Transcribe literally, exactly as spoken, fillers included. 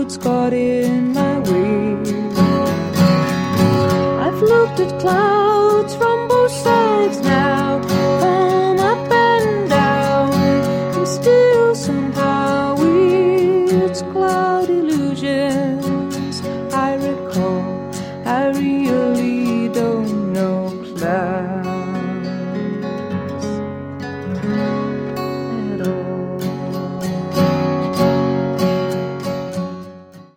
clouds got in my way. I've looked at clouds from both sides now, from up and down, and still somehow it's cloud illusion.